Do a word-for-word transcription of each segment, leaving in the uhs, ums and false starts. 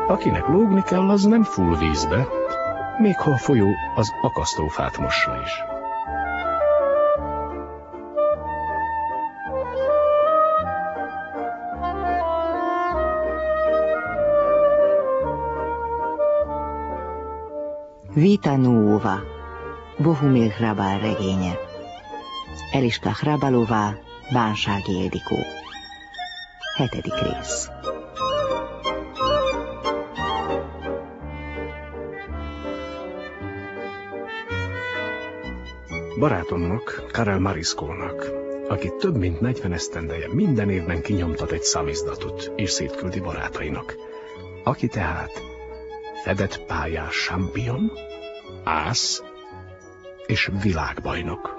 Akinek lógni kell, az nem full vízbe, még ha a folyó az akasztófát mossa is. Vita Nuova, Bohumil Hrabal regénye. Eliska Hrabalová, Bánsági Ildikó. Hetedik rész. Barátomnak, Karel Mariszkónak, aki több mint negyven esztendeje minden évben kinyomtat egy szamizdatot, és szétküldi barátainak. Aki tehát fedett pályás champion, ász és világbajnok.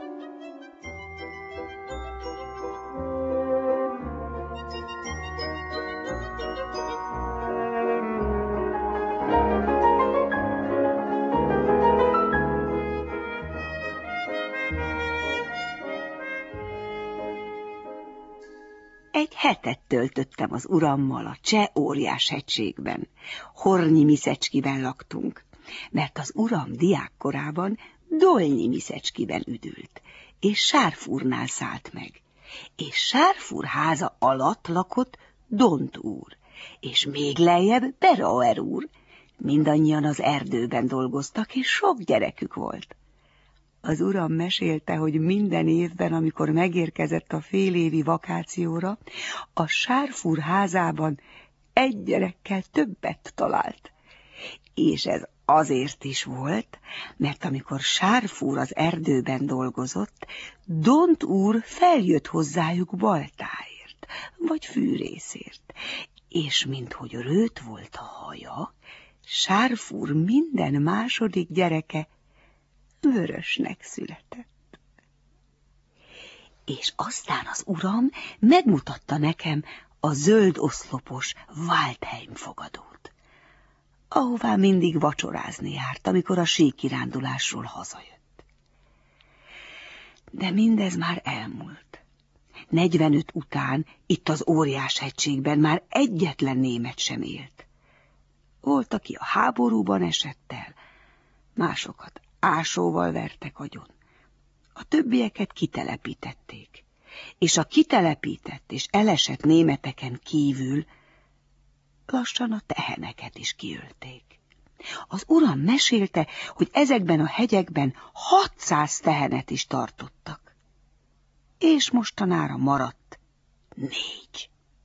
Egy hetet töltöttem az urammal a Cseh Óriás-hegységben. Hornyi Miszecskiben laktunk, mert az uram diákkorában Dolnyi Miszecskiben üdült, és Sárfúrnál szállt meg. És Sárfúr háza alatt lakott Dont úr, és még lejjebb Berauer úr. Mindannyian az erdőben dolgoztak, és sok gyerekük volt. Az uram mesélte, hogy minden évben, amikor megérkezett a félévi vakációra, a Sárfúr házában egy gyerekkel többet talált. És ez azért is volt, mert amikor Sárfúr az erdőben dolgozott, Dont úr feljött hozzájuk baltáért, vagy fűrészért, és minthogy rőt volt a haja, Sárfúr minden második gyereke vörösnek született. És aztán az uram megmutatta nekem a zöld oszlopos Waldheim fogadót, ahová mindig vacsorázni járt, amikor a síkirándulásról hazajött. De mindez már elmúlt. Negyvenöt után itt az Óriás-hegységben már egyetlen német sem élt. Volt, aki a háborúban esett el, másokat ásóval vertek agyon. A többieket kitelepítették, és a kitelepített és elesett németeken kívül lassan a teheneket is kiölték. Az uram mesélte, hogy ezekben a hegyekben hatszáz tehenet is tartottak, és mostanára maradt négy.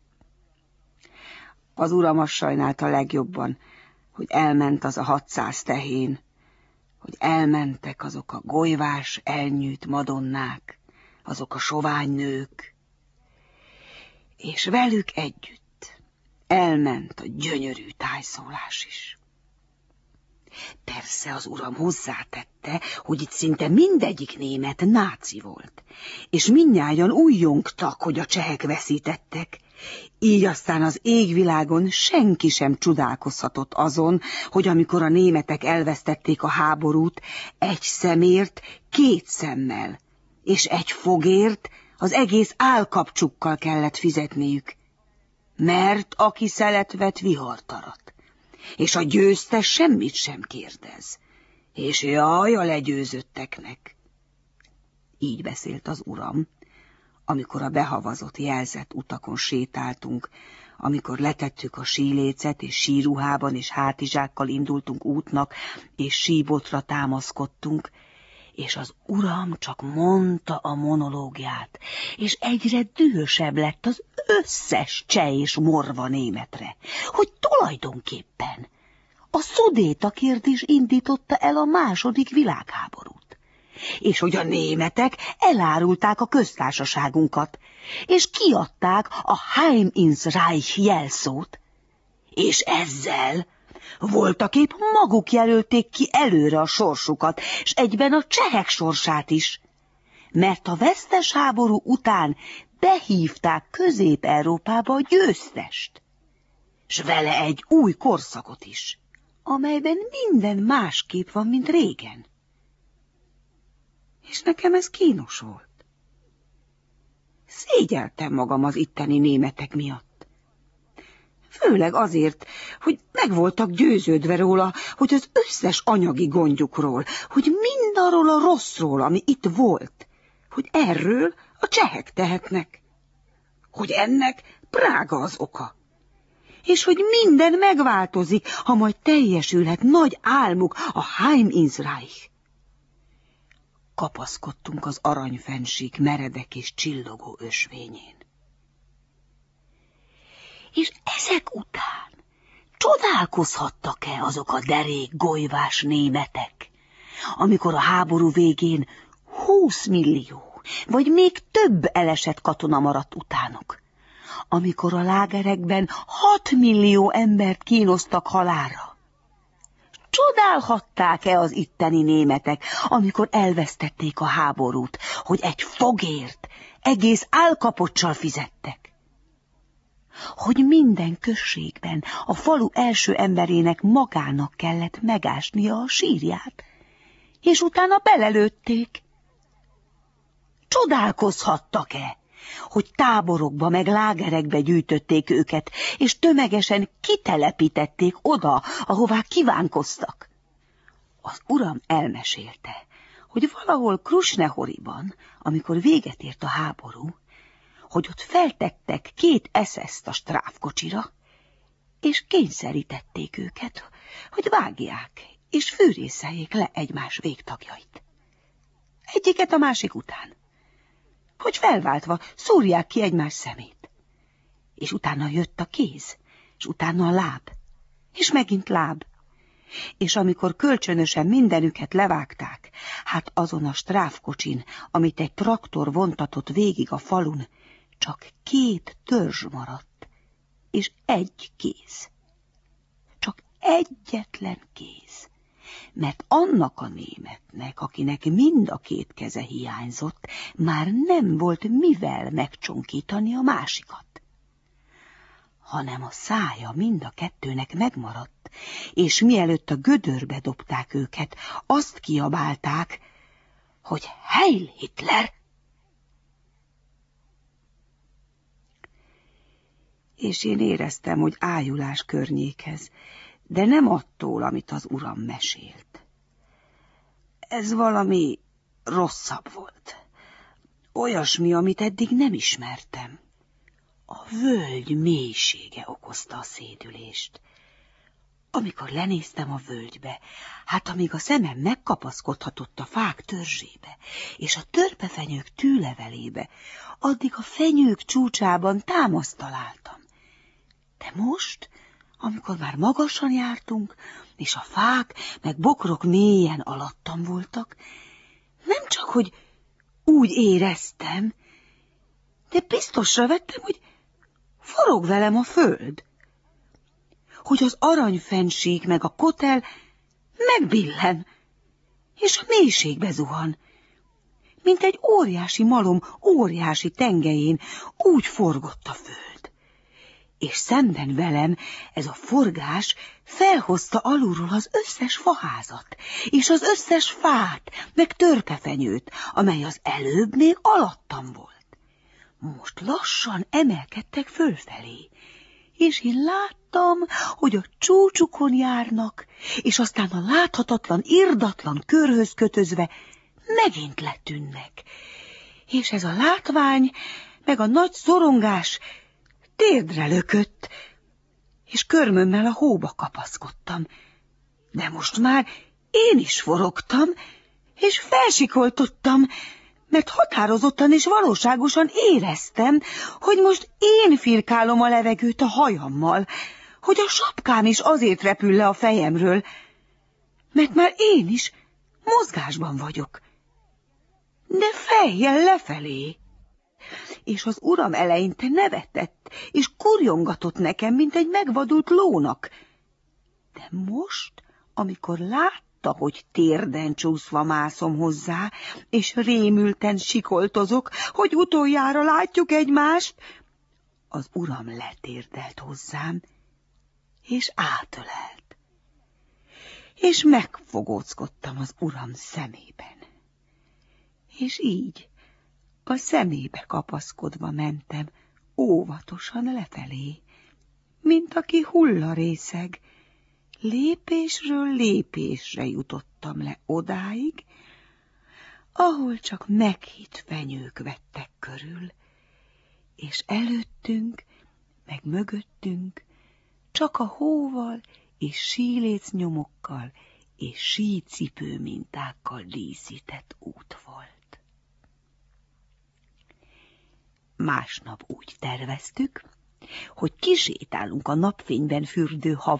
Az uram azt sajnálta legjobban, hogy elment az a hatszáz tehén, hogy elmentek azok a golyvás, elnyűjt madonnák, azok a sovány nők, és velük együtt elment a gyönyörű tájszólás is. Persze az uram hozzátette, hogy itt szinte mindegyik német náci volt, és mindnyájan újjongtak, hogy a csehek veszítettek, így aztán az égvilágon senki sem csodálkozhatott azon, hogy amikor a németek elvesztették a háborút, egy szemért két szemmel, és egy fogért az egész állkapcsukkal kellett fizetniük, mert aki szelet vet, vihart arat, és a győztes semmit sem kérdez, és jaj a legyőzötteknek. Így beszélt az uram, amikor a behavazott, jelzett utakon sétáltunk, amikor letettük a sílécet, és síruhában és hátizsákkal indultunk útnak, és síbotra támaszkodtunk, és az uram csak mondta a monológiát, és egyre dühösebb lett az összes cseh és morva németre, hogy tulajdonképpen a szudéta kérdés indította el a második világháborút, és hogy a németek elárulták a köztársaságunkat, és kiadták a Heim ins Reich jelszót, és ezzel voltaképp maguk jelölték ki előre a sorsukat, és egyben a csehek sorsát is, mert a vesztes háború után behívták Közép-Európába a győztest, s vele egy új korszakot is, amelyben minden másképp van, mint régen. És nekem ez kínos volt. Szégyeltem magam az itteni németek miatt. Főleg azért, hogy meg voltak győződve róla, hogy az összes anyagi gondjukról, hogy mindarról a rosszról, ami itt volt, hogy erről a csehek tehetnek. Hogy ennek Prága az oka. És hogy minden megváltozik, ha majd teljesülhet nagy álmuk, a Heim ins Reich. Kapaszkodtunk az aranyfensík meredek és csillogó ösvényén. És ezek után csodálkozhattak-e azok a derék golyvás németek, amikor a háború végén húsz millió, vagy még több elesett katona maradt utánuk, amikor a lágerekben hat millió embert kínoztak halálra? Csodálhatták-e az itteni németek, amikor elvesztették a háborút, hogy egy fogért egész állkapocsal fizettek? Hogy minden községben a falu első emberének magának kellett megásnia a sírját, és utána belelőtték? Csodálkozhattak-e, hogy táborokba meg lágerekbe gyűjtötték őket, és tömegesen kitelepítették oda, ahová kívánkoztak? Az uram elmesélte, hogy valahol Krusnehoriban, amikor véget ért a háború, hogy ott feltettek két eszeszt a stráfkocsira, és kényszerítették őket, hogy vágják és fűrészeljék le egymás végtagjait. Egyiket a másik után, hogy felváltva szúrják ki egymás szemét. És utána jött a kéz, és utána a láb, és megint láb. És amikor kölcsönösen mindenüket levágták, hát azon a stráfkocsin, amit egy traktor vontatott végig a falun, csak két törzs maradt, és egy kéz. Csak egyetlen kéz. Mert annak a németnek, akinek mind a két keze hiányzott, már nem volt mivel megcsonkítani a másikat. Hanem a szája mind a kettőnek megmaradt, és mielőtt a gödörbe dobták őket, azt kiabálták, hogy Heil Hitler! És én éreztem, hogy ájulás környékez, de nem attól, amit az uram mesélt. Ez valami rosszabb volt. Olyasmi, amit eddig nem ismertem. A völgy mélysége okozta a szédülést. Amikor lenéztem a völgybe, hát amíg a szemem megkapaszkodhatott a fák törzsébe, és a törpefenyők tűlevelébe, addig a fenyők csúcsában támaszt találtam. De most, amikor már magasan jártunk, és a fák meg bokrok mélyen alattam voltak, nem csak, hogy úgy éreztem, de biztosra vettem, hogy forog velem a föld, hogy az aranyfensík meg a kotel megbillen, és a mélységbe zuhan, mint egy óriási malom óriási tengelyén, úgy forgott a föld. És szemben velem ez a forgás felhozta alulról az összes faházat, és az összes fát, meg törpefenyőt, amely az előbb még alattam volt. Most lassan emelkedtek fölfelé, és én láttam, hogy a csúcsukon járnak, és aztán a láthatatlan, irdatlan körhöz kötözve megint letűnnek. És ez a látvány, meg a nagy szorongás térdre lökött, és körmömmel a hóba kapaszkodtam. De most már én is forogtam, és felsikoltottam, mert határozottan és valóságosan éreztem, hogy most én firkálom a levegőt a hajammal, hogy a sapkám is azért repül le a fejemről, mert már én is mozgásban vagyok, de fejjel lefelé. És az uram eleinte nevetett, és kurjongatott nekem, mint egy megvadult lónak. De most, amikor látta, hogy térden csúszva mászom hozzá, és rémülten sikoltozok, hogy utoljára látjuk egymást, az uram letérdelt hozzám, és átölelt. És megfogóckodtam az uram szemében. És így, a szemébe kapaszkodva mentem óvatosan lefelé, mint aki hullarészeg. Lépésről lépésre jutottam le odáig, ahol csak meghitt fenyők vettek körül, és előttünk, meg mögöttünk csak a hóval és sílécnyomokkal és sícipő mintákkal díszített út volt. Másnap úgy terveztük, hogy kisétálunk a napfényben fürdő